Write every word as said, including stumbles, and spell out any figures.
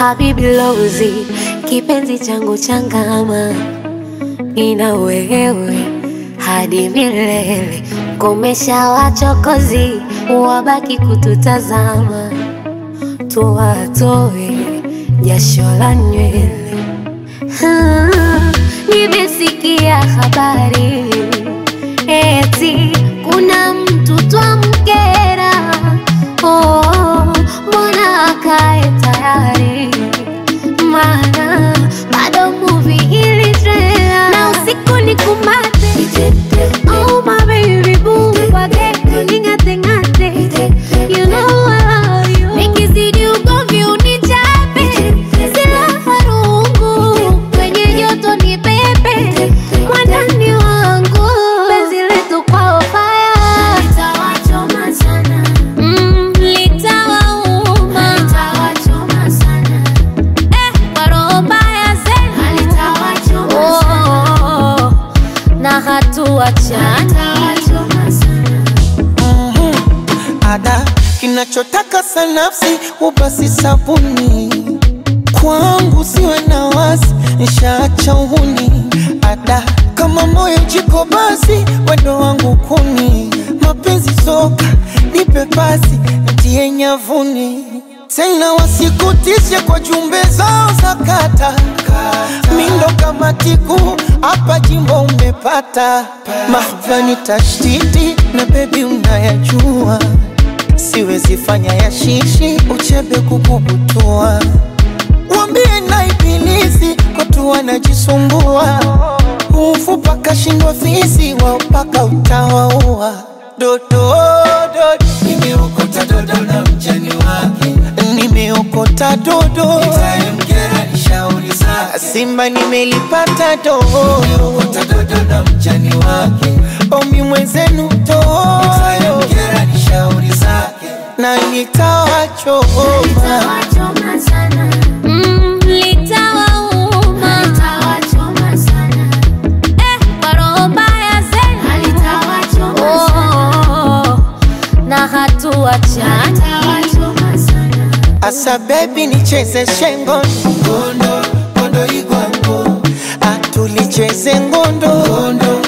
Habibi Lozi, kipenzi changu changama, nina wewe hadi milele. Komesha wachokozi, wabaki kututazama, tuwatoe jasho la nywele. Nimesikia habari eti kuna mtu twamkera. Oh, mbona akae tayari, mana bado movie ili trailer. Na usiku ni kumate, oh my baby boo, wage ningate ngate, you know I love you. Nikizidi ugomvi unichape, sila farungu, kwenye joto ni pepe, mwandani wangu, penzi letu kwa fire, litawachoma sana. Mm, litawauma, litawachoma sana. Eh, kwa roho mbaya zena, litawachoma sana. Oh, na hatuachana, litawachoma sana. Mm-hmm. Ada, kinachotaka sanafsi ubasi sabuni, kwangu siwe na wasi, nishaacha uhuni. Ada, kama moyo jiko basi, wendo wangu kuni. Mapenzi soka, nipe pasi, ntie nyavuni. Tena wasikutishe kwa jumbe zao za kata, mindo kama tiku, hapa jimbo umepata. Mahvani tashtiti, na baby unayajua, siwezi fanya ya shishi, uchebe kukubutua. Wambie na ibilisi, watu wanajisumbua, ufupa kashindwa fisi, wapaka utawaua. Dodo, dodo, nimeokota dodo na mjani wake, nimeokota dodo, nitayemkera nishauri zake. Simba nimelipata dodo, nimeokota dodo na mjani wake, omi mwenzenu dodo, nitayemkera nishauri zake. Na nitawachoma, Litawachoma sana. Mm, litawauma, litawachoma sana. Eh, kwa roho mbaya zena, litawachoma sana. Oh, na hatuachana, litawachoma sana. asa baby nicheze shengo ngondo, ngondo igwango, atulicheze ngondo, ngondo.